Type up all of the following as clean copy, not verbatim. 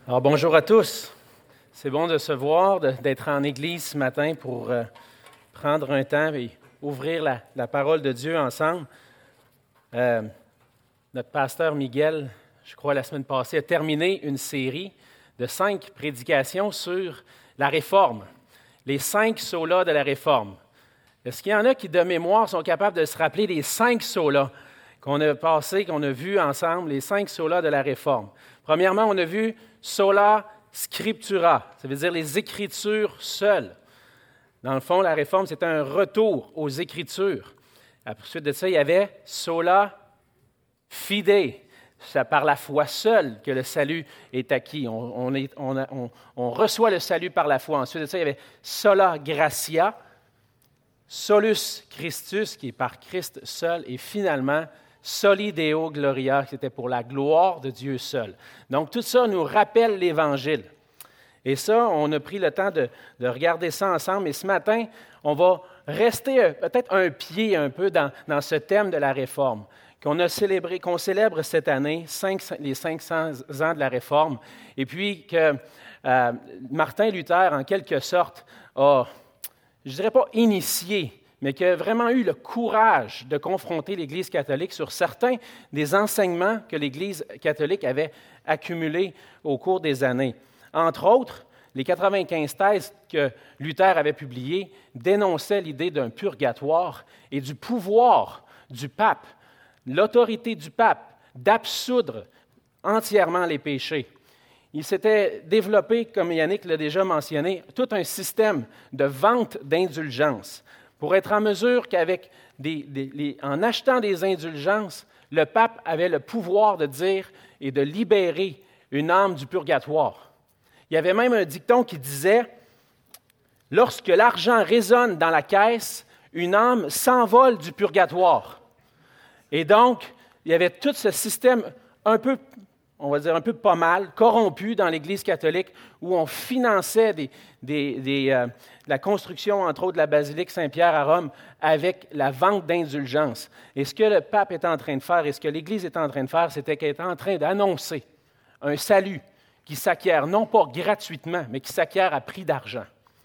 Alors, bonjour à tous. C'est bon de se voir, d'être en Église ce matin pour prendre un temps et ouvrir la parole de Dieu ensemble. Notre pasteur Miguel, je crois la semaine passée, a terminé une série de 5 prédications sur la Réforme, les 5 solas de la Réforme. Est-ce qu'il y en a qui, de mémoire, sont capables de se rappeler les 5 solas qu'on a passés, qu'on a vus ensemble, les 5 solas de la Réforme? Premièrement, on a vu sola scriptura, ça veut dire les Écritures seules. Dans le fond, la Réforme, c'était un retour aux Écritures. Ensuite de ça, il y avait sola fide. C'est par la foi seule que le salut est acquis. On reçoit le salut par la foi. Ensuite de ça, il y avait sola gratia, solus Christus, qui est par Christ seul, et finalement, soli Deo gloria, qui était pour la gloire de Dieu seul. Donc, tout ça nous rappelle l'Évangile. Et ça, on a pris le temps de regarder ça ensemble. Et ce matin, on va rester peut-être un pied un peu dans ce thème de la Réforme qu'on célèbre cette année, les 500 ans de la Réforme. Et puis que Martin Luther, en quelque sorte, a, je ne dirais pas initié, mais qui a vraiment eu le courage de confronter l'Église catholique sur certains des enseignements que l'Église catholique avait accumulés au cours des années. Entre autres, les 95 thèses que Luther avait publiées dénonçaient l'idée d'un purgatoire et du pouvoir du pape, l'autorité du pape d'absoudre entièrement les péchés. Il s'était développé, comme Yannick l'a déjà mentionné, tout un système de vente d'indulgences pour être en mesure qu'avec en achetant des indulgences, le pape avait le pouvoir de dire et de libérer une âme du purgatoire. Il y avait même un dicton qui disait « Lorsque l'argent résonne dans la caisse, une âme s'envole du purgatoire. » Et donc, il y avait tout ce système un peu, on va dire un peu pas mal, corrompu dans l'Église catholique, où on finançait la construction, entre autres, de la basilique Saint-Pierre à Rome avec la vente d'indulgences. Et ce que le pape était en train de faire et ce que l'Église était en train de faire, c'était qu'elle était en train d'annoncer un salut qui s'acquiert non pas gratuitement, mais qui s'acquiert à prix d'argent.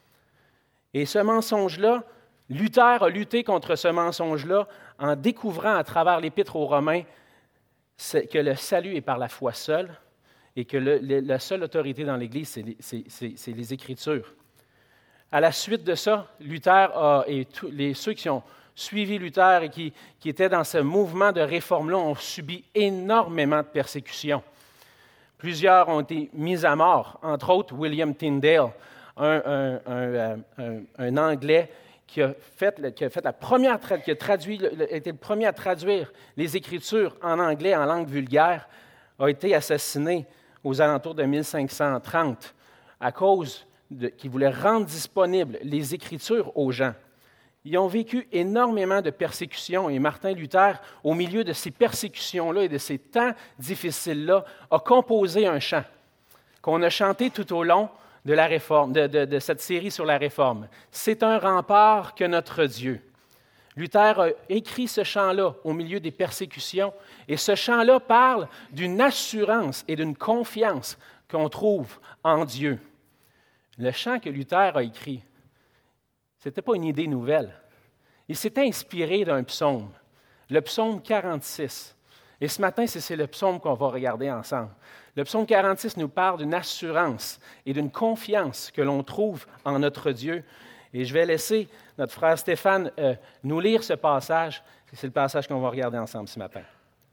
Et ce mensonge-là, Luther a lutté contre ce mensonge-là en découvrant à travers l'Épître aux Romains que le salut est par la foi seule et que la seule autorité dans l'Église, c'est les Écritures. À la suite de ça, Luther et ceux qui ont suivi Luther et qui étaient dans ce mouvement de réforme-là ont subi énormément de persécutions. Plusieurs ont été mis à mort, entre autres William Tyndale, un Anglais qui a été le premier à traduire les Écritures en anglais, en langue vulgaire, a été assassiné aux alentours de 1530 à cause qu'il voulait rendre disponibles les Écritures aux gens. Ils ont vécu énormément de persécutions et Martin Luther, au milieu de ces persécutions-là et de ces temps difficiles-là, a composé un chant qu'on a chanté tout au long de la Réforme, de cette série sur la Réforme. C'est un rempart que notre Dieu. Luther a écrit ce chant-là au milieu des persécutions et ce chant-là parle d'une assurance et d'une confiance qu'on trouve en Dieu. Le chant que Luther a écrit, ce n'était pas une idée nouvelle. Il s'est inspiré d'un psaume, le psaume 46. Et ce matin, c'est le psaume qu'on va regarder ensemble. Le psaume 46 nous parle d'une assurance et d'une confiance que l'on trouve en notre Dieu. Et je vais laisser notre frère Stéphane nous lire ce passage. C'est le passage qu'on va regarder ensemble ce matin.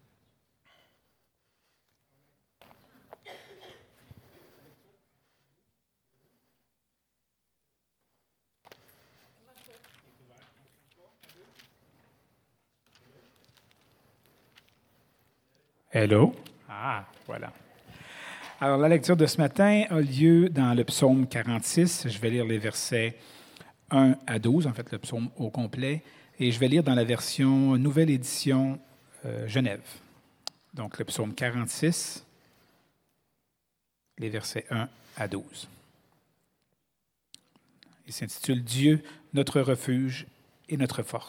Hello. Ah, voilà. Alors, la lecture de ce matin a lieu dans le psaume 46. Je vais lire les versets 1 à 12, en fait, le psaume au complet. Et je vais lire dans la version Nouvelle Édition Genève. Donc, le psaume 46, les versets 1 à 12. Il s'intitule « Dieu, notre refuge et notre force ».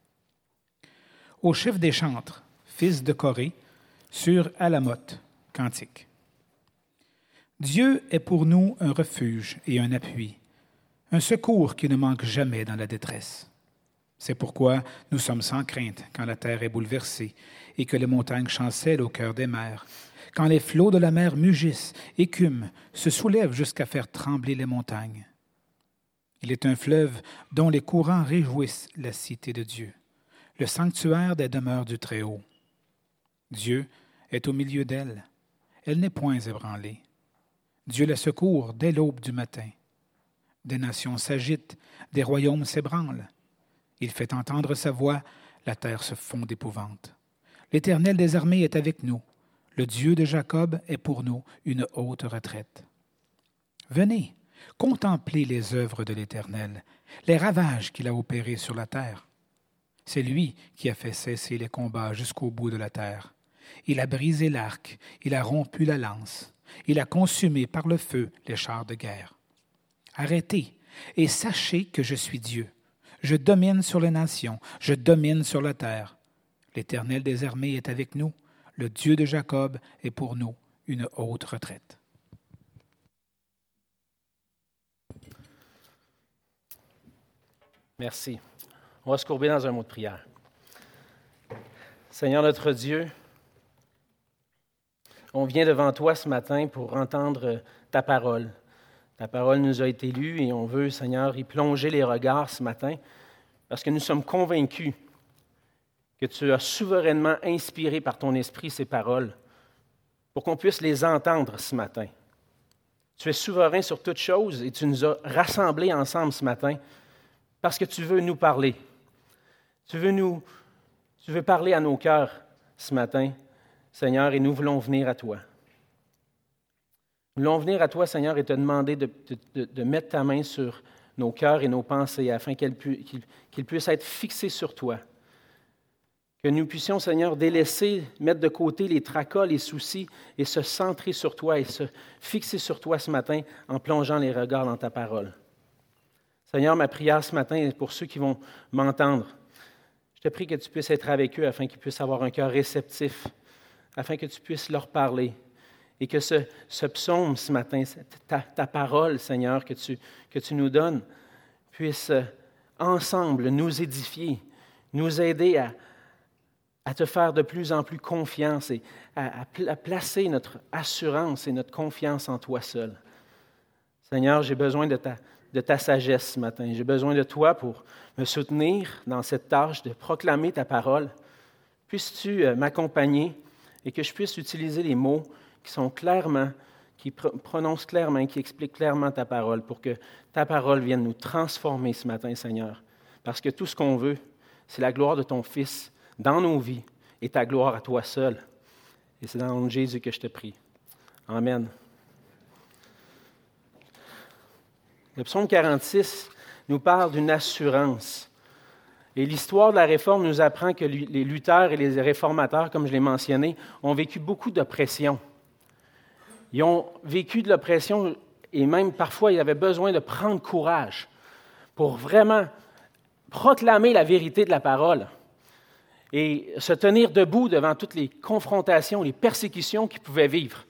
Au chef des chantres, fils de Corée, sur Alamoth, cantique. Dieu est pour nous un refuge et un appui, un secours qui ne manque jamais dans la détresse. C'est pourquoi nous sommes sans crainte quand la terre est bouleversée et que les montagnes chancellent au cœur des mers, quand les flots de la mer mugissent, écument, se soulèvent jusqu'à faire trembler les montagnes. Il est un fleuve dont les courants réjouissent la cité de Dieu, le sanctuaire des demeures du Très-Haut. Dieu est au milieu d'elle. Elle n'est point ébranlée. Dieu la secourt dès l'aube du matin. Des nations s'agitent, des royaumes s'ébranlent. Il fait entendre sa voix, la terre se fond d'épouvante. L'Éternel des armées est avec nous. Le Dieu de Jacob est pour nous une haute retraite. Venez, contemplez les œuvres de l'Éternel, les ravages qu'il a opérés sur la terre. C'est lui qui a fait cesser les combats jusqu'au bout de la terre. Il a brisé l'arc, il a rompu la lance, il a consumé par le feu les chars de guerre. Arrêtez et sachez que je suis Dieu. Je domine sur les nations, je domine sur la terre. L'Éternel des armées est avec nous, le Dieu de Jacob est pour nous une haute retraite. Merci. On va se courber dans un mot de prière. Seigneur notre Dieu, on vient devant toi ce matin pour entendre ta parole. Ta parole nous a été lue et on veut, Seigneur, y plonger les regards ce matin parce que nous sommes convaincus que tu as souverainement inspiré par ton esprit ces paroles pour qu'on puisse les entendre ce matin. Tu es souverain sur toutes choses et tu nous as rassemblés ensemble ce matin parce que tu veux nous parler. Tu veux parler à nos cœurs ce matin, Seigneur, et nous voulons venir à toi. Nous voulons venir à toi, Seigneur, et te demander de mettre ta main sur nos cœurs et nos pensées afin qu'ils puissent être fixés sur toi. Que nous puissions, Seigneur, délaisser, mettre de côté les tracas, les soucis et se centrer sur toi et se fixer sur toi ce matin en plongeant les regards dans ta parole. Seigneur, ma prière ce matin est pour ceux qui vont m'entendre. Je te prie que tu puisses être avec eux afin qu'ils puissent avoir un cœur réceptif, afin que tu puisses leur parler et que ce psaume ce matin, ta parole, Seigneur, que tu nous donnes, puisse ensemble nous édifier, nous aider à te faire de plus en plus confiance et à placer notre assurance et notre confiance en toi seul. Seigneur, j'ai besoin de ta sagesse ce matin. J'ai besoin de toi pour me soutenir dans cette tâche de proclamer ta parole. Puisses-tu m'accompagner et que je puisse utiliser les mots qui sont clairement, qui prononcent clairement, qui expliquent clairement ta parole pour que ta parole vienne nous transformer ce matin, Seigneur. Parce que tout ce qu'on veut, c'est la gloire de ton Fils dans nos vies et ta gloire à toi seul. Et c'est dans le nom de Jésus que je te prie. Amen. Le psaume 46 nous parle d'une assurance. Et l'histoire de la Réforme nous apprend que les lutteurs et les réformateurs, comme je l'ai mentionné, ont vécu beaucoup d'oppression. Ils ont vécu de l'oppression et même parfois ils avaient besoin de prendre courage pour vraiment proclamer la vérité de la parole et se tenir debout devant toutes les confrontations, les persécutions qu'ils pouvaient vivre.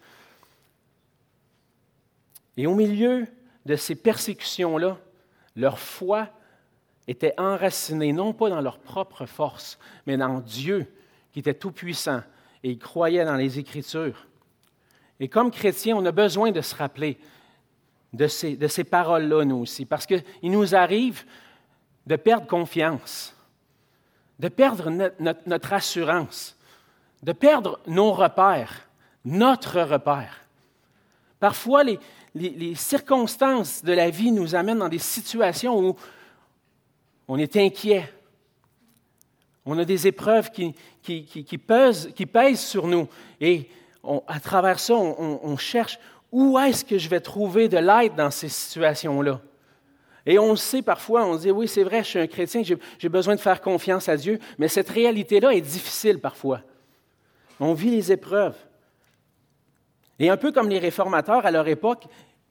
Et au milieu de ces persécutions-là, leur foi était enracinée, non pas dans leur propre force, mais dans Dieu, qui était tout-puissant, et ils croyaient dans les Écritures. Et comme chrétiens, on a besoin de se rappeler de ces paroles-là, nous aussi, parce qu'il nous arrive de perdre confiance, de perdre notre assurance, de perdre nos repères, notre repère. Parfois, les circonstances de la vie nous amènent dans des situations où on est inquiet. On a des épreuves qui pèsent sur nous. Et à travers ça, on cherche où est-ce que je vais trouver de l'aide dans ces situations-là. Et on le sait parfois, on se dit, oui, c'est vrai, je suis un chrétien, j'ai besoin de faire confiance à Dieu, mais cette réalité-là est difficile parfois. On vit les épreuves. Et un peu comme les réformateurs à leur époque,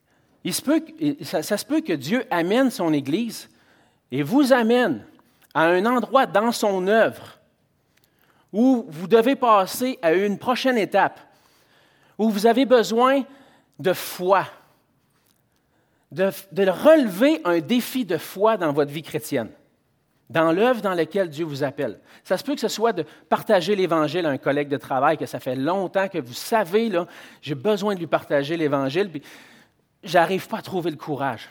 ça se peut que Dieu amène son Église et vous amène à un endroit dans son œuvre où vous devez passer à une prochaine étape, où vous avez besoin de foi, de relever un défi de foi dans votre vie chrétienne, dans l'œuvre dans laquelle Dieu vous appelle. Ça se peut que ce soit de partager l'Évangile à un collègue de travail, que ça fait longtemps que vous savez, là, j'ai besoin de lui partager l'Évangile, puis j'arrive pas à trouver le courage.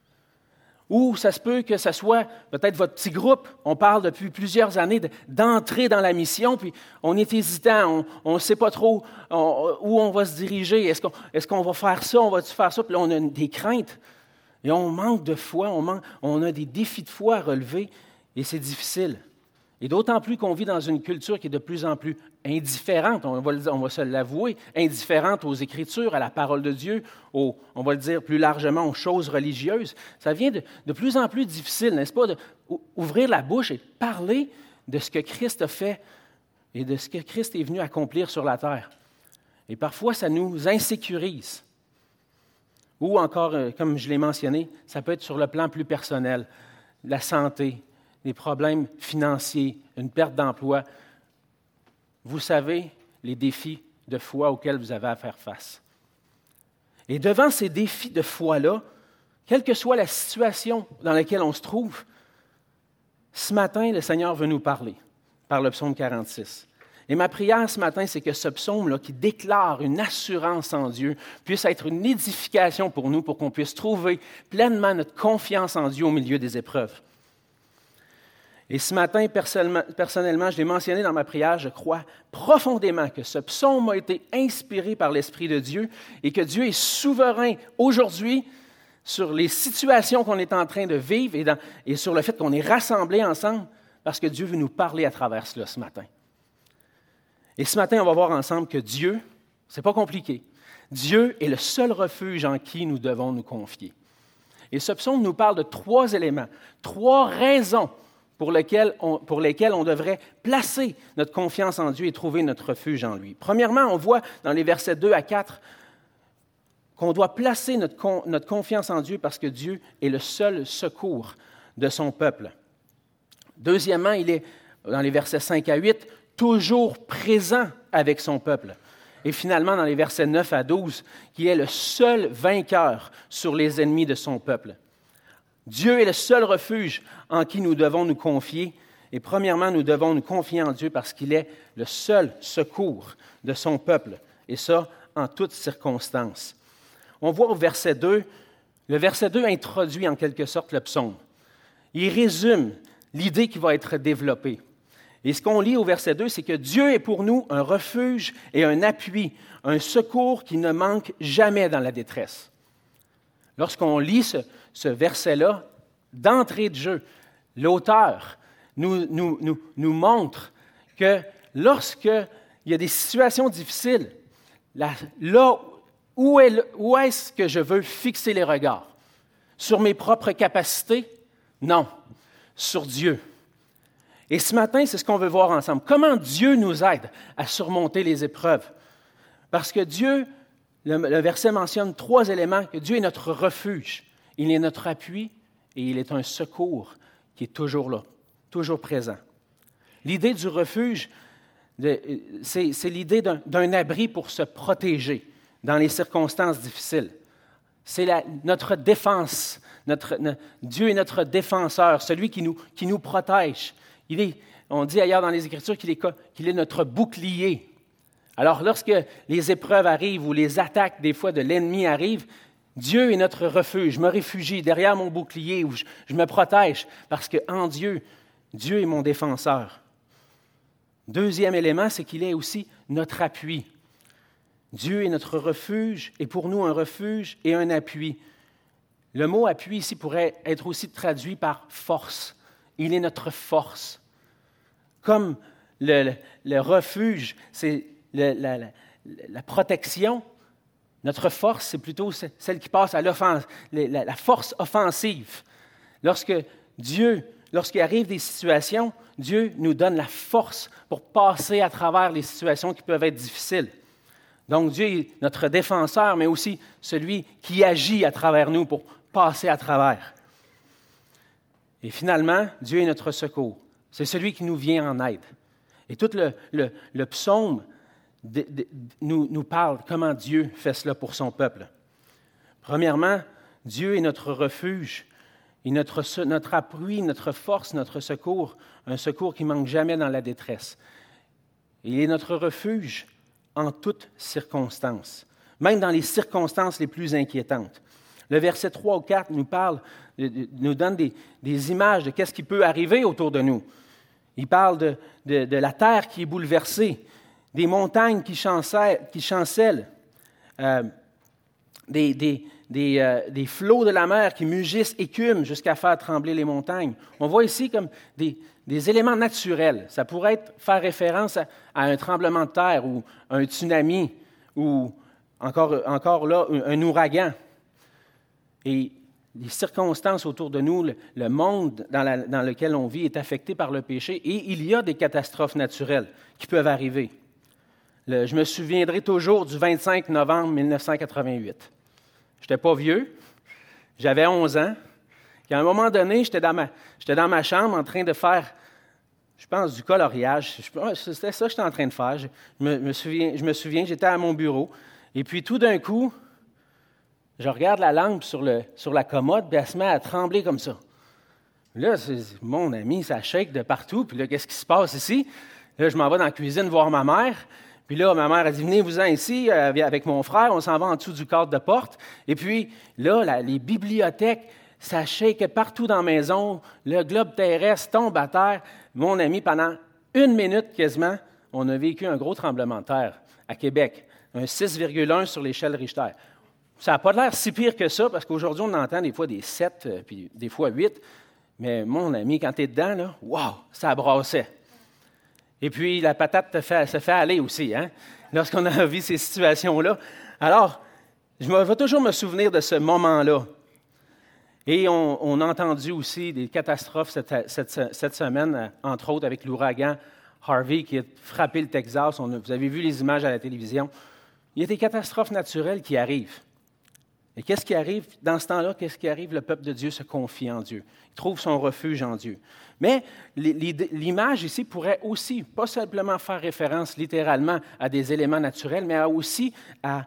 Ou ça se peut que ce soit peut-être votre petit groupe. On parle depuis plusieurs années d'entrer dans la mission, puis on est hésitant, on ne sait pas trop où on va se diriger. Est-ce qu'on va faire ça, on va-tu faire ça? Puis là, on a des craintes. Et on manque de foi, on a des défis de foi à relever, et c'est difficile. Et d'autant plus qu'on vit dans une culture qui est de plus en plus indifférente, on va se l'avouer, indifférente aux Écritures, à la parole de Dieu, on va le dire plus largement, aux choses religieuses. Ça vient de plus en plus difficile, n'est-ce pas, d'ouvrir la bouche et de parler de ce que Christ a fait et de ce que Christ est venu accomplir sur la terre. Et parfois, ça nous insécurise. Ou encore, comme je l'ai mentionné, ça peut être sur le plan plus personnel, la santé, des problèmes financiers, une perte d'emploi. Vous savez les défis de foi auxquels vous avez à faire face. Et devant ces défis de foi-là, quelle que soit la situation dans laquelle on se trouve, ce matin, le Seigneur veut nous parler par le psaume 46. Et ma prière ce matin, c'est que ce psaume-là, qui déclare une assurance en Dieu, puisse être une édification pour nous, pour qu'on puisse trouver pleinement notre confiance en Dieu au milieu des épreuves. Et ce matin, personnellement, je l'ai mentionné dans ma prière, je crois profondément que ce psaume a été inspiré par l'Esprit de Dieu et que Dieu est souverain aujourd'hui sur les situations qu'on est en train de vivre et sur le fait qu'on est rassemblés ensemble parce que Dieu veut nous parler à travers cela ce matin. Et ce matin, on va voir ensemble que Dieu, c'est pas compliqué, Dieu est le seul refuge en qui nous devons nous confier. Et ce psaume nous parle de 3 éléments, 3 raisons pour lesquels on devrait placer notre confiance en Dieu et trouver notre refuge en lui. Premièrement, on voit dans les versets 2 à 4 qu'on doit placer notre confiance en Dieu parce que Dieu est le seul secours de son peuple. Deuxièmement, il est, dans les versets 5 à 8, toujours présent avec son peuple. Et finalement, dans les versets 9 à 12, qu'il est le seul vainqueur sur les ennemis de son peuple. Dieu est le seul refuge en qui nous devons nous confier. Et premièrement, nous devons nous confier en Dieu parce qu'il est le seul secours de son peuple. Et ça, en toutes circonstances. On voit au verset 2, le verset 2 introduit en quelque sorte le psaume. Il résume l'idée qui va être développée. Et ce qu'on lit au verset 2, c'est que Dieu est pour nous un refuge et un appui, un secours qui ne manque jamais dans la détresse. Lorsqu'on lit ce verset-là, d'entrée de jeu, l'auteur nous montre que lorsqu'il y a des situations difficiles, là où est-ce que je veux fixer les regards? Sur mes propres capacités? Non, sur Dieu. Et ce matin, c'est ce qu'on veut voir ensemble. Comment Dieu nous aide à surmonter les épreuves? Parce que Dieu, le verset mentionne 3 éléments, que Dieu est notre refuge, il est notre appui et il est un secours qui est toujours là, toujours présent. L'idée du refuge, c'est l'idée d'un abri pour se protéger dans les circonstances difficiles. C'est notre défense. Dieu est notre défenseur, celui qui nous protège. On dit ailleurs dans les Écritures qu'il est notre bouclier. Alors, lorsque les épreuves arrivent ou les attaques des fois de l'ennemi arrivent, Dieu est notre refuge. Je me réfugie derrière mon bouclier où je me protège parce qu'en Dieu, Dieu est mon défenseur. Deuxième élément, c'est qu'il est aussi notre appui. Dieu est notre refuge et pour nous un refuge et un appui. Le mot appui ici pourrait être aussi traduit par force. Il est notre force. Comme le refuge, c'est la protection, notre force, c'est plutôt celle qui passe à l'offense, la force offensive. Lorsqu'il arrive des situations, Dieu nous donne la force pour passer à travers les situations qui peuvent être difficiles. Donc Dieu est notre défenseur, mais aussi celui qui agit à travers nous pour passer à travers. Et finalement, Dieu est notre secours. C'est celui qui nous vient en aide. Et tout le psaume nous parle comment Dieu fait cela pour son peuple. Premièrement, Dieu est notre refuge, et notre appui, notre force, notre secours, un secours qui ne manque jamais dans la détresse. Il est notre refuge en toutes circonstances, même dans les circonstances les plus inquiétantes. Le verset 3 ou 4 nous donne des images de ce qui peut arriver autour de nous. Il parle de la terre qui est bouleversée, des montagnes qui chancellent, des flots de la mer qui mugissent, écument jusqu'à faire trembler les montagnes. On voit ici comme des éléments naturels. Ça pourrait faire référence à un tremblement de terre ou un tsunami ou encore là, un ouragan. Et les circonstances autour de nous, le monde dans lequel on vit est affecté par le péché et il y a des catastrophes naturelles qui peuvent arriver. Je me souviendrai toujours du 25 novembre 1988. Je n'étais pas vieux, j'avais 11 ans. Et à un moment donné, j'étais dans ma chambre en train de faire, je pense, du coloriage. C'était ça que j'étais en train de faire. Je me souviens, j'étais à mon bureau. Et puis tout d'un coup, je regarde la lampe sur la commode, puis elle se met à trembler comme ça. Là, mon ami, ça shake de partout. Puis là, qu'est-ce qui se passe ici? Là, je m'en vais dans la cuisine voir ma mère. Puis là, ma mère a dit, venez-vous-en ici avec mon frère. On s'en va en dessous du cadre de porte. Et puis là, les bibliothèques, ça shake partout dans la maison. Le globe terrestre tombe à terre. Mon ami, pendant 1 minute quasiment, on a vécu un gros tremblement de terre à Québec. Un 6,1 sur l'échelle Richter. Ça n'a pas l'air si pire que ça, parce qu'aujourd'hui, on entend des fois des 7, puis des fois 8. Mais mon ami, quand tu es dedans, là, wow, ça brassait. Et puis, la patate se fait aller aussi, hein, lorsqu'on a vu ces situations-là. Alors, je vais toujours me souvenir de ce moment-là. Et on a entendu aussi des catastrophes cette semaine, entre autres avec l'ouragan Harvey qui a frappé le Texas. Vous avez vu les images à la télévision. Il y a des catastrophes naturelles qui arrivent. Et qu'est-ce qui arrive dans ce temps-là? Qu'est-ce qui arrive? Le peuple de Dieu se confie en Dieu. Il trouve son refuge en Dieu. Mais l'image ici pourrait aussi, pas simplement faire référence littéralement à des éléments naturels, mais aussi à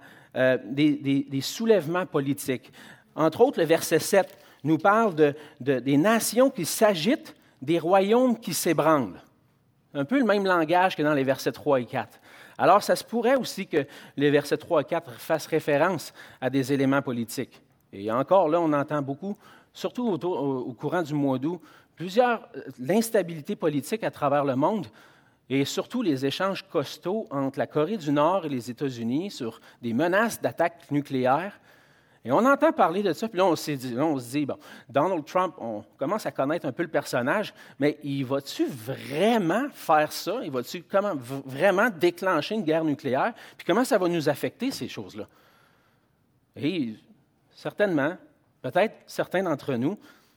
des soulèvements politiques. Entre autres, le verset 7 nous parle des nations qui s'agitent, des royaumes qui s'ébranlent. Un peu le même langage que dans les versets 3 et 4. Alors, ça se pourrait aussi que les versets 3 et 4 fassent référence à des éléments politiques. Et encore là, on entend beaucoup, surtout au courant du mois d'août, l'instabilité politique à travers le monde et surtout les échanges costauds entre la Corée du Nord et les États-Unis sur des menaces d'attaques nucléaires. Et on entend parler de ça, puis là, on se dit, bon, Donald Trump, on commence à connaître un peu le personnage, mais il va-tu vraiment faire ça? Il va-tu vraiment déclencher une guerre nucléaire? Puis comment ça va nous affecter, ces choses-là? Et certainement, peut-être certains d'entre nous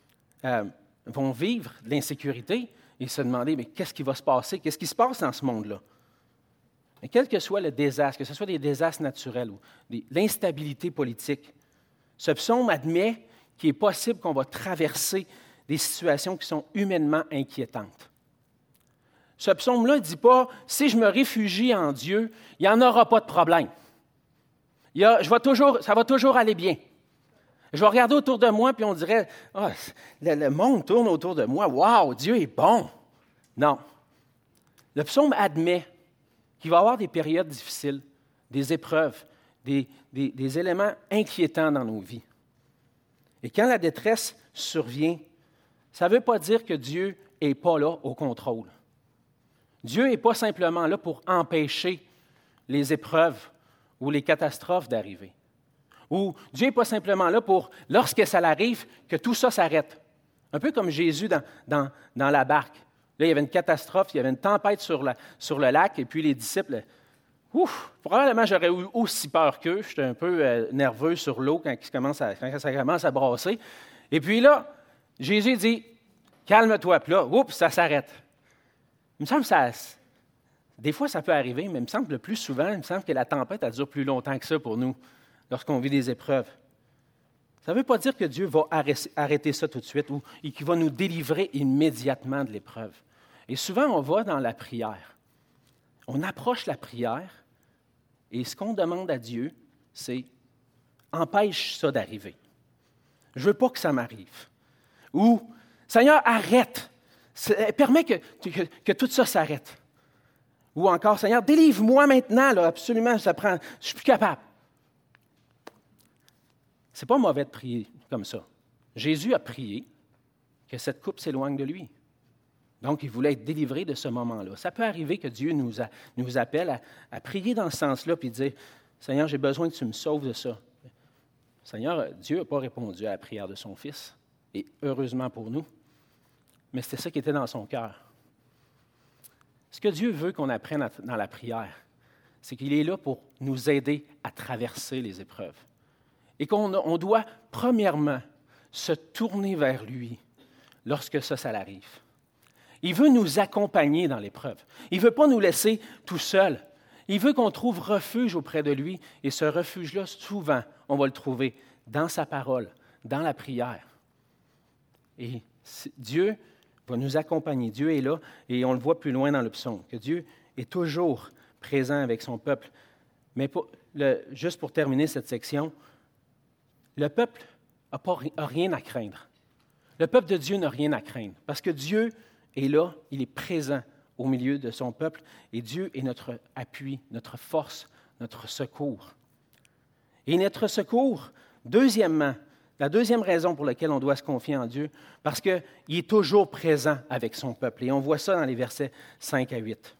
vont vivre de l'insécurité et se demander, mais qu'est-ce qui va se passer? Qu'est-ce qui se passe dans ce monde-là? Mais quel que soit le désastre, que ce soit des désastres naturels ou l'instabilité politique, ce psaume admet qu'il est possible qu'on va traverser des situations qui sont humainement inquiétantes. Ce psaume-là ne dit pas « si je me réfugie en Dieu, il n'y en aura pas de problème. Ça va toujours aller bien. Je vais regarder autour de moi, puis on dirait oh, le monde tourne autour de moi. Wow, Dieu est bon! » Non. Le psaume admet qu'il va y avoir des périodes difficiles, des épreuves, des éléments inquiétants dans nos vies. Et quand la détresse survient, ça ne veut pas dire que Dieu n'est pas là au contrôle. Dieu n'est pas simplement là pour empêcher les épreuves ou les catastrophes d'arriver. Ou Dieu n'est pas simplement là pour, lorsque ça arrive, que tout ça s'arrête. Un peu comme Jésus dans la barque. Là, il y avait une catastrophe, il y avait une tempête sur le lac, et puis les disciples... Probablement, j'aurais eu aussi peur qu'eux. J'étais un peu nerveux sur l'eau quand ça commence à brasser. Et puis là, Jésus dit, « Calme-toi. » Puis là, ça s'arrête. Il me semble que des fois, ça peut arriver, mais il me semble que le plus souvent, il me semble que la tempête, elle dure plus longtemps que ça pour nous, lorsqu'on vit des épreuves. Ça ne veut pas dire que Dieu va arrêter ça tout de suite ou qu'il va nous délivrer immédiatement de l'épreuve. Et souvent, on va dans la prière. On approche la prière Et ce qu'on demande à Dieu, c'est « empêche ça d'arriver. Je ne veux pas que ça m'arrive. » Ou « Seigneur, arrête. Permets que tout ça s'arrête. » Ou encore « Seigneur, délivre-moi maintenant, là, absolument, je ne suis plus capable. » Ce n'est pas mauvais de prier comme ça. Jésus a prié que cette coupe s'éloigne de lui. Donc, il voulait être délivré de ce moment-là. Ça peut arriver que Dieu nous appelle à prier dans ce sens-là puis dire « Seigneur, j'ai besoin que tu me sauves de ça. » Seigneur, Dieu n'a pas répondu à la prière de son Fils, et heureusement pour nous, mais c'était ça qui était dans son cœur. Ce que Dieu veut qu'on apprenne dans la prière, c'est qu'il est là pour nous aider à traverser les épreuves. Et qu'on doit, premièrement, se tourner vers lui lorsque ça arrive. Il veut nous accompagner dans l'épreuve. Il ne veut pas nous laisser tout seuls. Il veut qu'on trouve refuge auprès de lui. Et ce refuge-là, souvent, on va le trouver dans sa parole, dans la prière. Et Dieu va nous accompagner. Dieu est là, et on le voit plus loin dans le psaume, que Dieu est toujours présent avec son peuple. Mais juste pour terminer cette section, le peuple n'a rien à craindre. Le peuple de Dieu n'a rien à craindre, parce que Dieu est là, il est présent au milieu de son peuple, et Dieu est notre appui, notre force, notre secours. Et notre secours, deuxièmement, la deuxième raison pour laquelle on doit se confier en Dieu, parce qu'il est toujours présent avec son peuple. Et on voit ça dans les versets 5 à 8.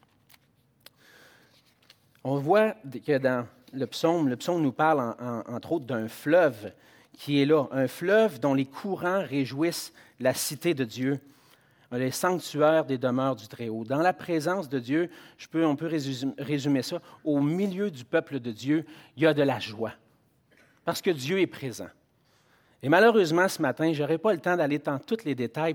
On voit que dans le psaume nous parle entre autres d'un fleuve qui est là, un fleuve dont les courants réjouissent la cité de Dieu, les sanctuaires des demeures du Très-Haut. Dans la présence de Dieu, on peut résumer ça, au milieu du peuple de Dieu, il y a de la joie, parce que Dieu est présent. Et malheureusement, ce matin, je n'aurai pas le temps d'aller dans tous les détails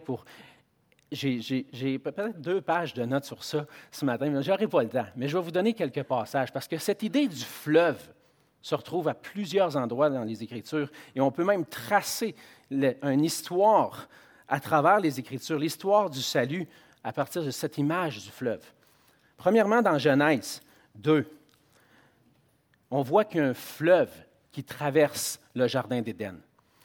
J'ai peut-être 2 pages de notes sur ça ce matin, mais je n'aurai pas le temps. Mais je vais vous donner quelques passages, parce que cette idée du fleuve se retrouve à plusieurs endroits dans les Écritures, et on peut même tracer une histoire à travers les Écritures, l'histoire du salut à partir de cette image du fleuve. Premièrement, dans Genèse 2, on voit qu'il y a un fleuve qui traverse le jardin d'Éden.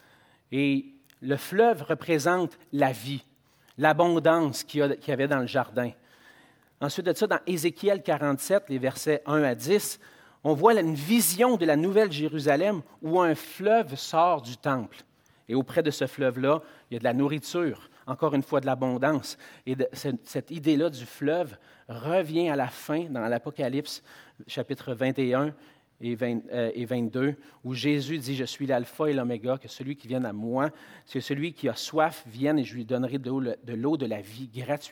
Et le fleuve représente la vie, l'abondance qu'il y avait dans le jardin. Ensuite de ça, dans Ézéchiel 47, les versets 1 à 10, on voit une vision de la Nouvelle Jérusalem où un fleuve sort du temple. Et auprès de ce fleuve-là, il y a de la nourriture, encore une fois de l'abondance. Et cette idée-là du fleuve revient à la fin dans l'Apocalypse, chapitre 21 et 22, où Jésus dit « Je suis l'alpha et l'oméga, que celui qui vienne à moi, que celui qui a soif vienne et je lui donnerai de l'eau de la vie gratuitement. »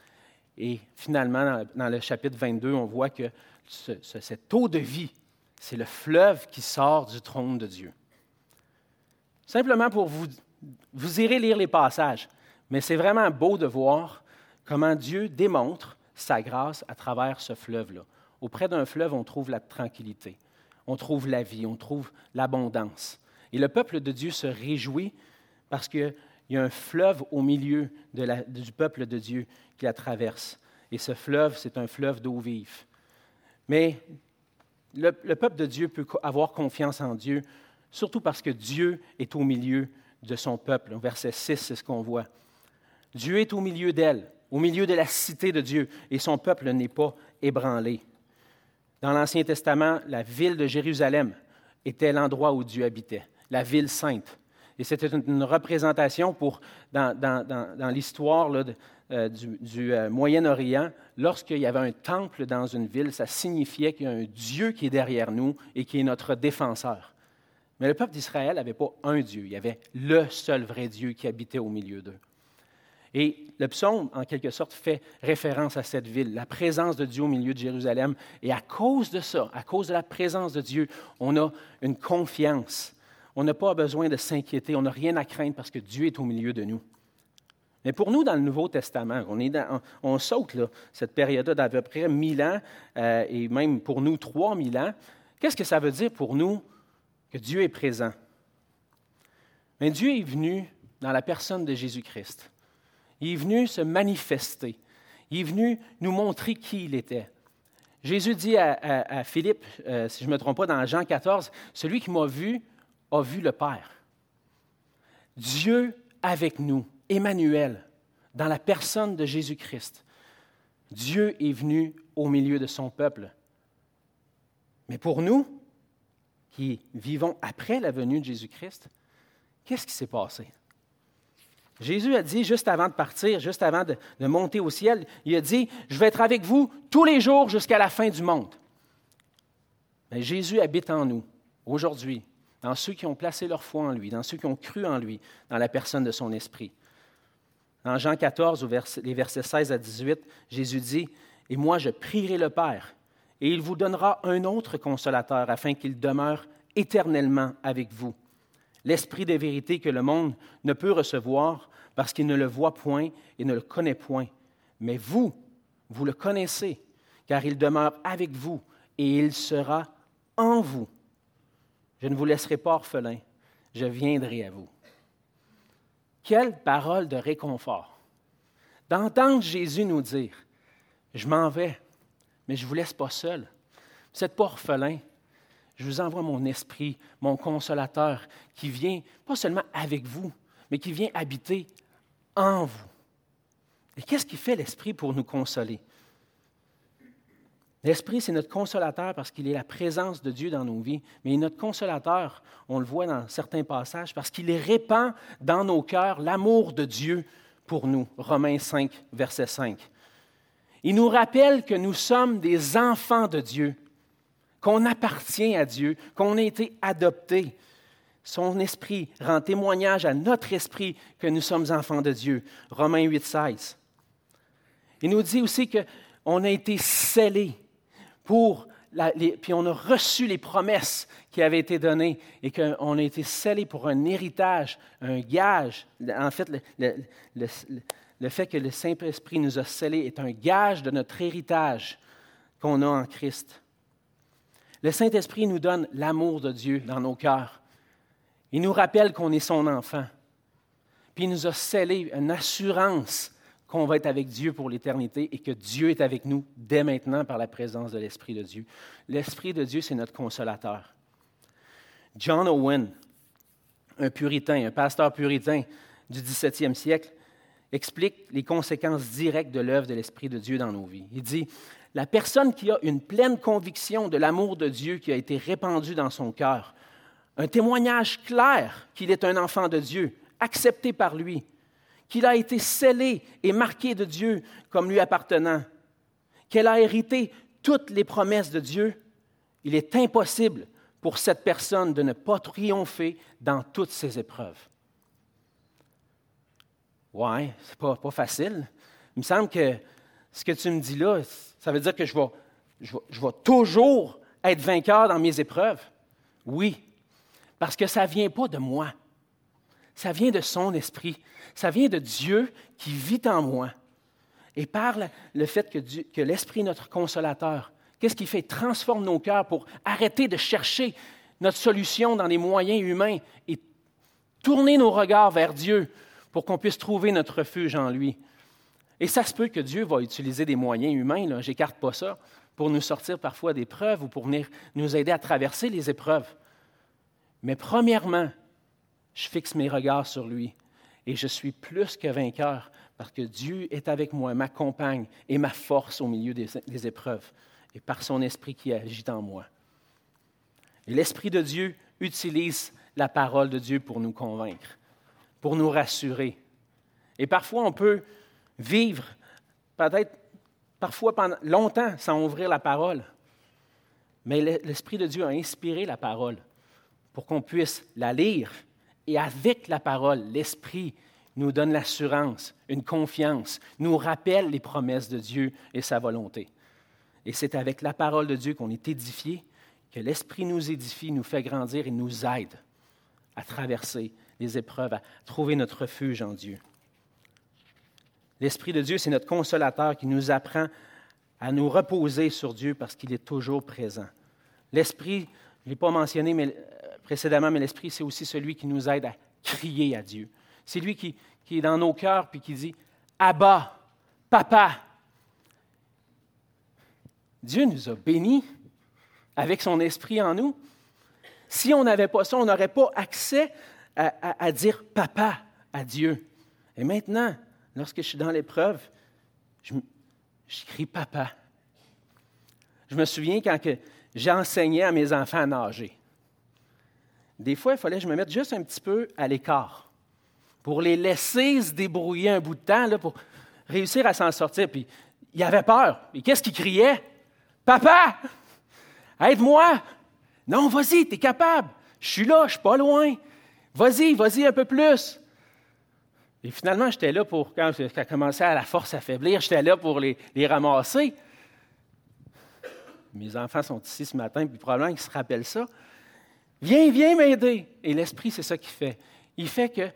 Et finalement, dans le chapitre 22, on voit que cette eau de vie, c'est le fleuve qui sort du trône de Dieu. Simplement pour vous irez lire les passages, mais c'est vraiment beau de voir comment Dieu démontre sa grâce à travers ce fleuve-là. Auprès d'un fleuve, on trouve la tranquillité, on trouve la vie, on trouve l'abondance. Et le peuple de Dieu se réjouit parce qu'il y a un fleuve au milieu du peuple de Dieu qui la traverse. Et ce fleuve, c'est un fleuve d'eau vive. Mais le peuple de Dieu peut avoir confiance en Dieu, surtout parce que Dieu est au milieu de son peuple. Au verset 6, c'est ce qu'on voit. Dieu est au milieu d'elle, au milieu de la cité de Dieu, et son peuple n'est pas ébranlé. Dans l'Ancien Testament, la ville de Jérusalem était l'endroit où Dieu habitait, la ville sainte. Et c'était une représentation dans l'histoire là, du Moyen-Orient. Lorsqu'il y avait un temple dans une ville, ça signifiait qu'il y a un Dieu qui est derrière nous et qui est notre défenseur. Mais le peuple d'Israël n'avait pas un Dieu, il y avait le seul vrai Dieu qui habitait au milieu d'eux. Et le psaume, en quelque sorte, fait référence à cette ville, la présence de Dieu au milieu de Jérusalem. Et à cause de ça, à cause de la présence de Dieu, on a une confiance. On n'a pas besoin de s'inquiéter, on n'a rien à craindre parce que Dieu est au milieu de nous. Mais pour nous, dans le Nouveau Testament, on saute là, cette période d'à peu près 1000 ans, et même pour nous 3000 ans. Qu'est-ce que ça veut dire pour nous que Dieu est présent? Mais Dieu est venu dans la personne de Jésus-Christ. Il est venu se manifester. Il est venu nous montrer qui il était. Jésus dit à Philippe, si je ne me trompe pas, dans Jean 14, « Celui qui m'a vu a vu le Père. » Dieu avec nous, Emmanuel, dans la personne de Jésus-Christ. Dieu est venu au milieu de son peuple. Mais pour nous, qui vivons après la venue de Jésus-Christ, qu'est-ce qui s'est passé? Jésus a dit, juste avant de partir, juste avant de monter au ciel, il a dit, « Je vais être avec vous tous les jours jusqu'à la fin du monde. » Mais Jésus habite en nous, aujourd'hui, dans ceux qui ont placé leur foi en lui, dans ceux qui ont cru en lui, dans la personne de son esprit. Dans Jean 14, les versets 16 à 18, Jésus dit, « Et moi je prierai le Père, et il vous donnera un autre consolateur, afin qu'il demeure éternellement avec vous. L'Esprit de vérité que le monde ne peut recevoir, parce qu'il ne le voit point et ne le connaît point. Mais vous le connaissez, car il demeure avec vous, et il sera en vous. Je ne vous laisserai pas orphelins, je viendrai à vous. » Quelle parole de réconfort! D'entendre Jésus nous dire, « Je m'en vais, mais je ne vous laisse pas seul. Vous n'êtes pas orphelins. Je vous envoie mon esprit, mon consolateur, qui vient pas seulement avec vous, mais qui vient habiter en vous. » Et qu'est-ce qui fait l'Esprit pour nous consoler? L'Esprit, c'est notre consolateur parce qu'il est la présence de Dieu dans nos vies, mais il est notre consolateur, on le voit dans certains passages, parce qu'il répand dans nos cœurs l'amour de Dieu pour nous. Romains 5, verset 5. Il nous rappelle que nous sommes des enfants de Dieu, qu'on appartient à Dieu, qu'on a été adoptés. Son esprit rend témoignage à notre esprit que nous sommes enfants de Dieu. Romains 8, 16. Il nous dit aussi qu'on a été scellés puis on a reçu les promesses qui avaient été données et qu'on a été scellés pour un héritage, un gage. En fait, le fait que le Saint-Esprit nous a scellés est un gage de notre héritage qu'on a en Christ. Le Saint-Esprit nous donne l'amour de Dieu dans nos cœurs. Il nous rappelle qu'on est son enfant. Puis il nous a scellé une assurance qu'on va être avec Dieu pour l'éternité et que Dieu est avec nous dès maintenant par la présence de l'Esprit de Dieu. L'Esprit de Dieu, c'est notre consolateur. John Owen, un puritain, un pasteur puritain du 17e siècle, explique les conséquences directes de l'œuvre de l'Esprit de Dieu dans nos vies. Il dit, « La personne qui a une pleine conviction de l'amour de Dieu qui a été répandu dans son cœur, un témoignage clair qu'il est un enfant de Dieu, accepté par lui, qu'il a été scellé et marqué de Dieu comme lui appartenant, qu'elle a hérité toutes les promesses de Dieu, il est impossible pour cette personne de ne pas triompher dans toutes ses épreuves. » Ouais, c'est pas facile. Il me semble que ce que tu me dis là, ça veut dire que je vais toujours être vainqueur dans mes épreuves. Oui, parce que ça ne vient pas de moi. Ça vient de son esprit. Ça vient de Dieu qui vit en moi. Et par le fait que l'Esprit est notre consolateur, qu'est-ce qu'il fait? Il transforme nos cœurs pour arrêter de chercher notre solution dans les moyens humains et tourner nos regards vers Dieu pour qu'on puisse trouver notre refuge en lui. Et ça se peut que Dieu va utiliser des moyens humains, je n'écarte pas ça, pour nous sortir parfois d'épreuves ou pour venir nous aider à traverser les épreuves. Mais premièrement, je fixe mes regards sur lui et je suis plus que vainqueur parce que Dieu est avec moi, m'accompagne et ma force au milieu des épreuves et par son esprit qui agit en moi. Et l'Esprit de Dieu utilise la parole de Dieu pour nous convaincre, pour nous rassurer. Et parfois, on peut vivre peut-être parfois pendant longtemps sans ouvrir la parole. Mais l'Esprit de Dieu a inspiré la parole pour qu'on puisse la lire. Et avec la parole, l'Esprit nous donne l'assurance, une confiance, nous rappelle les promesses de Dieu et sa volonté. Et c'est avec la parole de Dieu qu'on est édifié, que l'Esprit nous édifie, nous fait grandir et nous aide à traverser les épreuves, à trouver notre refuge en Dieu. L'Esprit de Dieu, c'est notre consolateur qui nous apprend à nous reposer sur Dieu parce qu'il est toujours présent. L'Esprit, je ne l'ai pas mentionné précédemment, mais l'Esprit, c'est aussi celui qui nous aide à crier à Dieu. C'est lui qui est dans nos cœurs puis qui dit « Abba, Papa ». Dieu nous a bénis avec son esprit en nous. Si on n'avait pas ça, on n'aurait pas accès à dire « papa » à Dieu. Et maintenant, lorsque je suis dans l'épreuve, je crie « papa ». Je me souviens quand j'enseignais à mes enfants à nager. Des fois, il fallait que je me mette juste un petit peu à l'écart pour les laisser se débrouiller un bout de temps, là, pour réussir à s'en sortir. Puis, il avait peur. Et qu'est-ce qu'il criait? « Papa! Aide-moi! Non, vas-y, tu es capable. Je suis là, je ne suis pas loin. Vas-y un peu plus. » Et finalement, j'étais là pour, quand ça commençait à la force à faiblir, j'étais là pour les ramasser. Mes enfants sont ici ce matin, puis probablement qu'ils se rappellent ça. Viens m'aider. Et l'Esprit, c'est ça qu'il fait. Il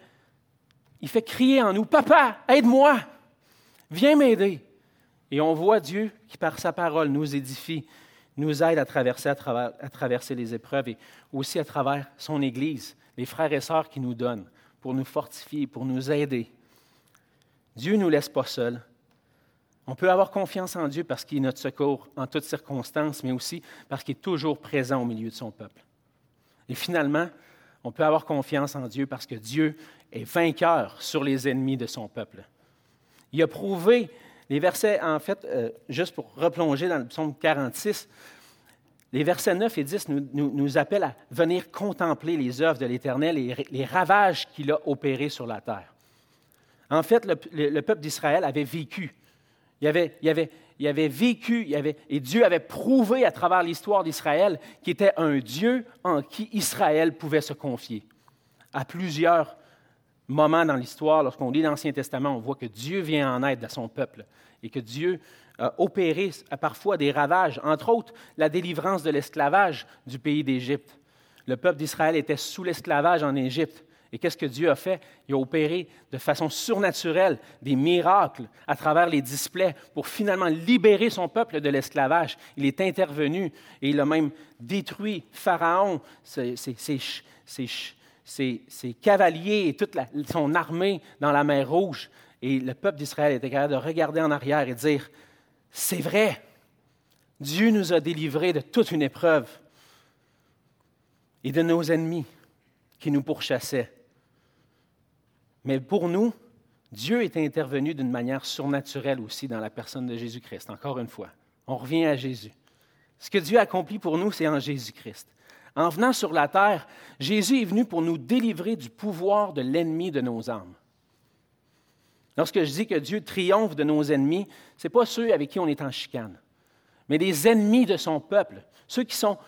fait crier en nous, « Papa, aide-moi! Viens m'aider! » Et on voit Dieu qui, par sa parole, nous édifie, nous aide à traverser les épreuves et aussi à travers son Église, les frères et sœurs qu'il nous donne pour nous fortifier, pour nous aider. Dieu ne nous laisse pas seuls. On peut avoir confiance en Dieu parce qu'il est notre secours en toutes circonstances, mais aussi parce qu'il est toujours présent au milieu de son peuple. Et finalement, on peut avoir confiance en Dieu parce que Dieu est vainqueur sur les ennemis de son peuple. Il a prouvé, les versets, en fait, juste pour replonger dans le psaume 46, les versets 9 et 10 nous appellent à venir contempler les œuvres de l'Éternel et les ravages qu'il a opérés sur la terre. En fait, le peuple d'Israël avait vécu. Il avait vécu, et Dieu avait prouvé à travers l'histoire d'Israël qu'il était un Dieu en qui Israël pouvait se confier. À plusieurs moments dans l'histoire, lorsqu'on lit l'Ancien Testament, on voit que Dieu vient en aide à son peuple et que Dieu a opéré parfois des ravages, entre autres la délivrance de l'esclavage du pays d'Égypte. Le peuple d'Israël était sous l'esclavage en Égypte. Et qu'est-ce que Dieu a fait? Il a opéré de façon surnaturelle des miracles à travers les displays pour finalement libérer son peuple de l'esclavage. Il est intervenu et il a même détruit Pharaon, ses cavaliers et toute son armée dans la mer Rouge. Et le peuple d'Israël était capable de regarder en arrière et dire, « C'est vrai, Dieu nous a délivrés de toute une épreuve et de nos ennemis qui nous pourchassaient. » Mais pour nous, Dieu est intervenu d'une manière surnaturelle aussi dans la personne de Jésus-Christ. Encore une fois, on revient à Jésus. Ce que Dieu a accompli pour nous, c'est en Jésus-Christ. En venant sur la terre, Jésus est venu pour nous délivrer du pouvoir de l'ennemi de nos âmes. Lorsque je dis que Dieu triomphe de nos ennemis, ce n'est pas ceux avec qui on est en chicane, mais les ennemis de son peuple, ceux qui sont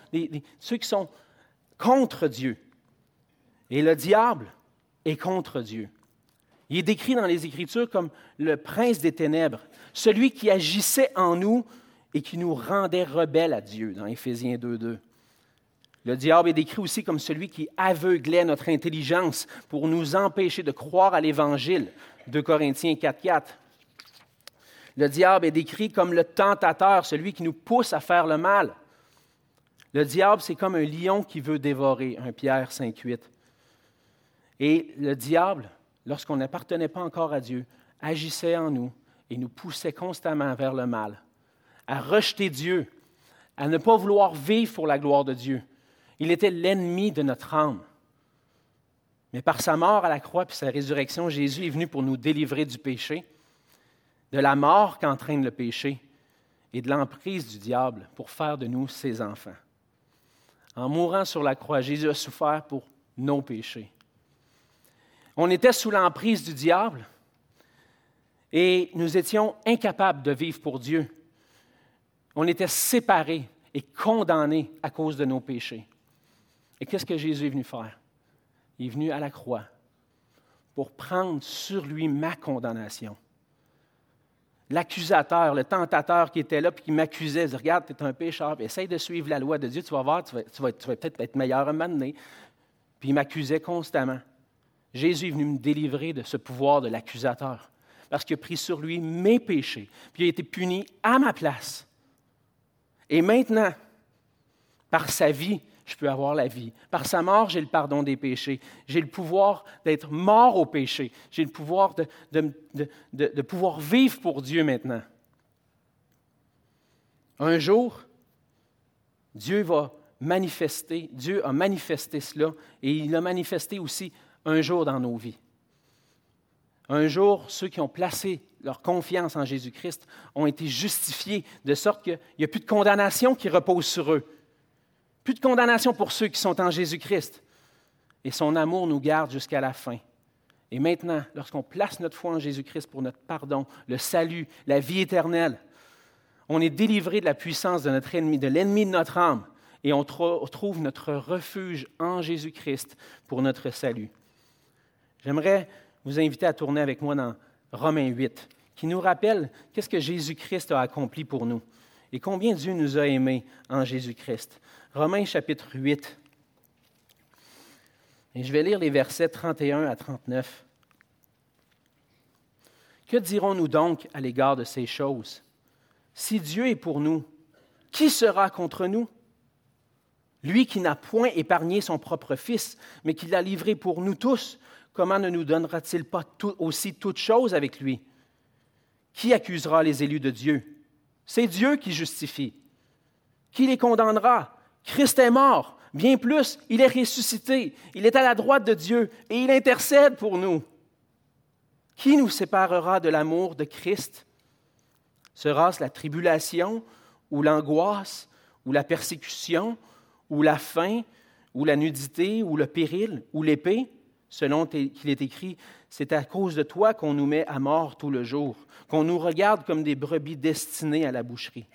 contre Dieu. Et le diable est contre Dieu. Il est décrit dans les Écritures comme le prince des ténèbres, celui qui agissait en nous et qui nous rendait rebelles à Dieu, dans Éphésiens 2:2. Le diable est décrit aussi comme celui qui aveuglait notre intelligence pour nous empêcher de croire à l'Évangile, 2 Corinthiens 4:4. Le diable est décrit comme le tentateur, celui qui nous pousse à faire le mal. Le diable, c'est comme un lion qui veut dévorer, 1 Pierre 5:8. Et le diable, lorsqu'on n'appartenait pas encore à Dieu, agissait en nous et nous poussait constamment vers le mal, à rejeter Dieu, à ne pas vouloir vivre pour la gloire de Dieu. Il était l'ennemi de notre âme. Mais par sa mort à la croix puis sa résurrection, Jésus est venu pour nous délivrer du péché, de la mort qu'entraîne le péché et de l'emprise du diable pour faire de nous ses enfants. En mourant sur la croix, Jésus a souffert pour nos péchés. On était sous l'emprise du diable et nous étions incapables de vivre pour Dieu. On était séparés et condamnés à cause de nos péchés. Et qu'est-ce que Jésus est venu faire? Il est venu à la croix pour prendre sur lui ma condamnation. L'accusateur, le tentateur qui était là et qui m'accusait, disait, regarde, tu es un pécheur, essaye de suivre la loi de Dieu, tu vas voir, tu vas peut-être être meilleur à un moment donné. Puis il m'accusait constamment. Jésus est venu me délivrer de ce pouvoir de l'accusateur parce qu'il a pris sur lui mes péchés, puis il a été puni à ma place. Et maintenant, par sa vie, je peux avoir la vie. Par sa mort, j'ai le pardon des péchés. J'ai le pouvoir d'être mort au péché. J'ai le pouvoir de pouvoir vivre pour Dieu maintenant. Un jour, Dieu a manifesté cela et il l'a manifesté aussi un jour dans nos vies. Un jour, ceux qui ont placé leur confiance en Jésus-Christ ont été justifiés de sorte qu'il n'y a plus de condamnation qui repose sur eux. Plus de condamnation pour ceux qui sont en Jésus-Christ. Et son amour nous garde jusqu'à la fin. Et maintenant, lorsqu'on place notre foi en Jésus-Christ pour notre pardon, le salut, la vie éternelle, on est délivré de la puissance de notre ennemi, de l'ennemi de notre âme, et on trouve notre refuge en Jésus-Christ pour notre salut. J'aimerais vous inviter à tourner avec moi dans Romains 8, qui nous rappelle qu'est-ce que Jésus-Christ a accompli pour nous et combien Dieu nous a aimés en Jésus-Christ. Romains chapitre 8. Et je vais lire les versets 31 à 39. Que dirons-nous donc à l'égard de ces choses? Si Dieu est pour nous, qui sera contre nous? Lui qui n'a point épargné son propre Fils, mais qui l'a livré pour nous tous, comment ne nous donnera-t-il pas aussi toutes choses avec lui? Qui accusera les élus de Dieu? C'est Dieu qui justifie. Qui les condamnera? Christ est mort. Bien plus, il est ressuscité. Il est à la droite de Dieu et il intercède pour nous. Qui nous séparera de l'amour de Christ? Sera-ce la tribulation ou l'angoisse ou la persécution ou la faim ou la nudité ou le péril ou l'épée? Selon qu'il est écrit, c'est à cause de toi qu'on nous met à mort tout le jour, qu'on nous regarde comme des brebis destinées à la boucherie.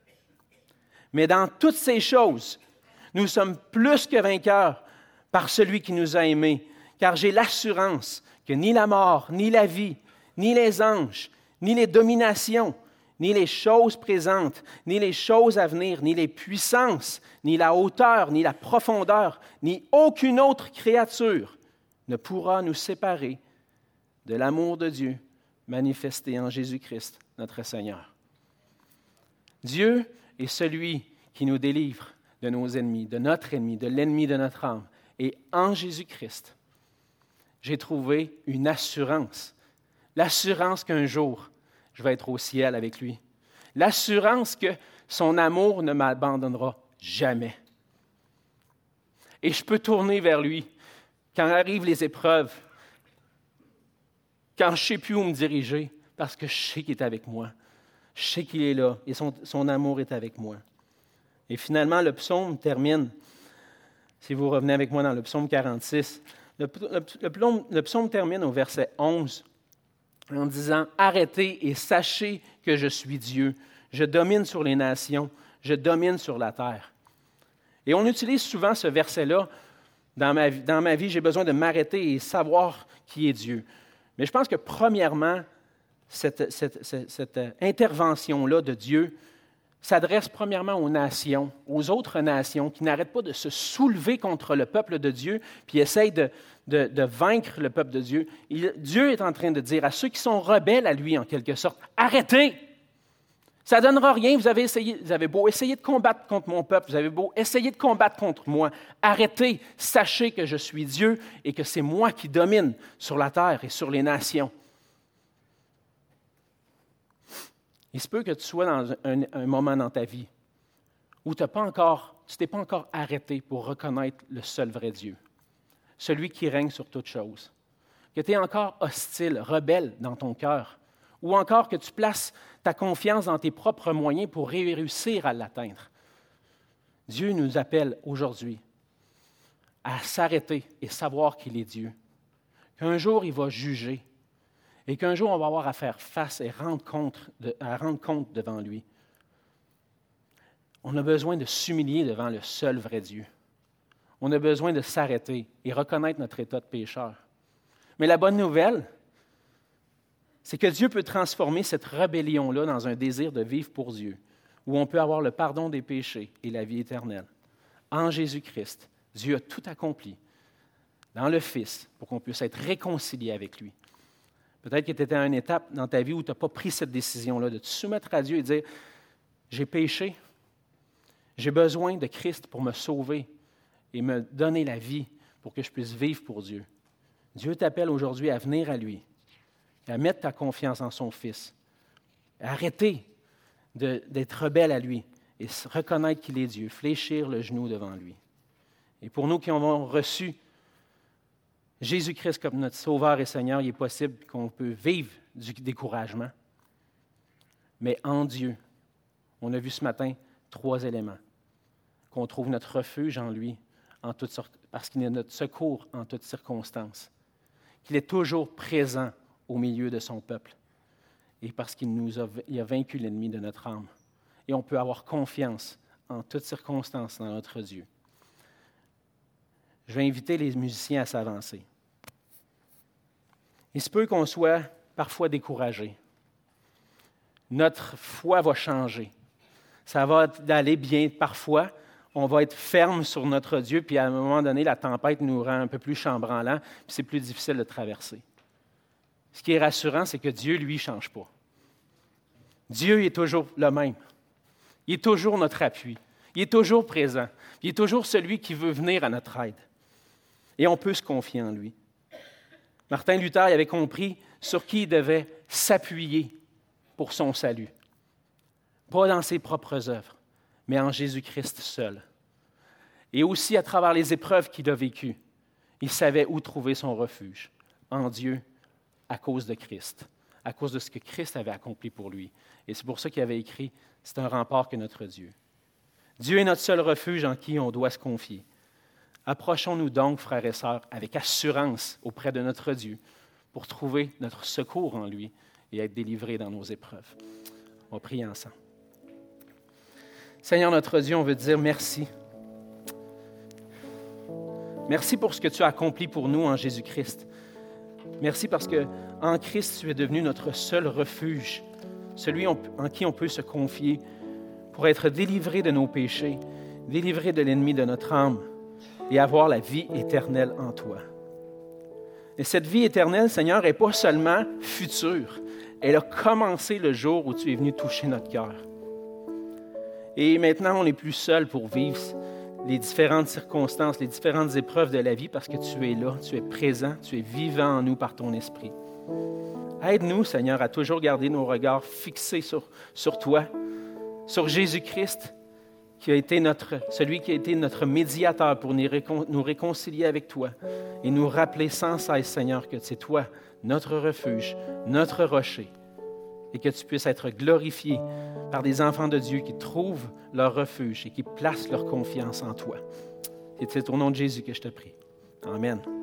Mais dans toutes ces choses, nous sommes plus que vainqueurs par celui qui nous a aimés, car j'ai l'assurance que ni la mort, ni la vie, ni les anges, ni les dominations, ni les choses présentes, ni les choses à venir, ni les puissances, ni la hauteur, ni la profondeur, ni aucune autre créature ne pourra nous séparer de l'amour de Dieu manifesté en Jésus-Christ, notre Seigneur. Dieu est celui qui nous délivre de nos ennemis, de notre ennemi, de l'ennemi de notre âme. Et en Jésus-Christ, j'ai trouvé une assurance. L'assurance qu'un jour, je vais être au ciel avec lui. L'assurance que son amour ne m'abandonnera jamais. Et je peux tourner vers lui quand arrivent les épreuves, quand je ne sais plus où me diriger, parce que je sais qu'il est avec moi. Je sais qu'il est là et son amour est avec moi. Et finalement, le psaume termine, si vous revenez avec moi dans le psaume 46, le psaume termine au verset 11 en disant « Arrêtez et sachez que je suis Dieu. Je domine sur les nations, je domine sur la terre. » Et on utilise souvent ce verset-là dans ma vie, j'ai besoin de m'arrêter et savoir qui est Dieu. Mais je pense que premièrement, cette intervention-là de Dieu s'adresse premièrement aux nations, aux autres nations qui n'arrêtent pas de se soulever contre le peuple de Dieu puis essayent de vaincre le peuple de Dieu. Dieu est en train de dire à ceux qui sont rebelles à lui, en quelque sorte, « Arrêtez! Ça ne donnera rien. Vous avez beau essayer de combattre contre mon peuple, vous avez beau essayer de combattre contre moi. Arrêtez, sachez que je suis Dieu et que c'est moi qui domine sur la terre et sur les nations. » Il se peut que tu sois dans un moment dans ta vie où tu ne t'es pas encore arrêté pour reconnaître le seul vrai Dieu, celui qui règne sur toutes choses, que tu es encore hostile, rebelle dans ton cœur, ou encore que tu places ta confiance dans tes propres moyens pour réussir à l'atteindre. Dieu nous appelle aujourd'hui à s'arrêter et savoir qu'il est Dieu, qu'un jour il va juger et qu'un jour on va avoir à faire face et rendre compte devant lui. On a besoin de s'humilier devant le seul vrai Dieu. On a besoin de s'arrêter et reconnaître notre état de pécheur. Mais la bonne nouvelle, c'est que Dieu peut transformer cette rébellion-là dans un désir de vivre pour Dieu, où on peut avoir le pardon des péchés et la vie éternelle. En Jésus-Christ, Dieu a tout accompli dans le Fils pour qu'on puisse être réconcilié avec lui. Peut-être que tu étais à une étape dans ta vie où tu n'as pas pris cette décision-là, de te soumettre à Dieu et dire « J'ai péché, j'ai besoin de Christ pour me sauver et me donner la vie pour que je puisse vivre pour Dieu. » Dieu t'appelle aujourd'hui à venir à lui, à mettre ta confiance en son Fils, à arrêter d'être rebelle à lui et reconnaître qu'il est Dieu, fléchir le genou devant lui. Et pour nous qui avons reçu Jésus-Christ comme notre Sauveur et Seigneur, il est possible qu'on peut vivre du découragement. Mais en Dieu, on a vu ce matin 3 éléments. Qu'on trouve notre refuge en lui, parce qu'il est notre secours en toutes circonstances. Qu'il est toujours présent au milieu de son peuple. Et parce qu'il a vaincu l'ennemi de notre âme. Et on peut avoir confiance en toutes circonstances dans notre Dieu. Je vais inviter les musiciens à s'avancer. Il se peut qu'on soit parfois découragé. Notre foi va changer. Ça va aller bien parfois. On va être ferme sur notre Dieu, puis à un moment donné, la tempête nous rend un peu plus chambranlant, puis c'est plus difficile de traverser. Ce qui est rassurant, c'est que Dieu, lui, ne change pas. Dieu est toujours le même. Il est toujours notre appui. Il est toujours présent. Il est toujours celui qui veut venir à notre aide. Et on peut se confier en lui. Martin Luther avait compris sur qui il devait s'appuyer pour son salut. Pas dans ses propres œuvres, mais en Jésus-Christ seul. Et aussi à travers les épreuves qu'il a vécues, il savait où trouver son refuge, en Dieu, à cause de Christ, à cause de ce que Christ avait accompli pour lui. Et c'est pour ça qu'il avait écrit « C'est un rempart que notre Dieu ». Dieu est notre seul refuge en qui on doit se confier. Approchons-nous donc, frères et sœurs, avec assurance auprès de notre Dieu pour trouver notre secours en lui et être délivrés dans nos épreuves. On va prier ensemble. Seigneur notre Dieu, on veut te dire merci. Merci pour ce que tu as accompli pour nous en Jésus-Christ. Merci parce qu'en Christ, tu es devenu notre seul refuge, celui en qui on peut se confier pour être délivré de nos péchés, délivré de l'ennemi de notre âme et avoir la vie éternelle en toi. Et cette vie éternelle, Seigneur, n'est pas seulement future. Elle a commencé le jour où tu es venu toucher notre cœur. Et maintenant, on n'est plus seul pour vivre les différentes circonstances, les différentes épreuves de la vie parce que tu es là, tu es présent, tu es vivant en nous par ton esprit. Aide-nous, Seigneur, à toujours garder nos regards fixés sur toi, sur Jésus-Christ, celui qui a été notre médiateur pour nous réconcilier avec toi et nous rappeler sans cesse, Seigneur, que c'est toi, notre refuge, notre rocher, et que tu puisses être glorifié par des enfants de Dieu qui trouvent leur refuge et qui placent leur confiance en toi. Et c'est au nom de Jésus que je te prie. Amen.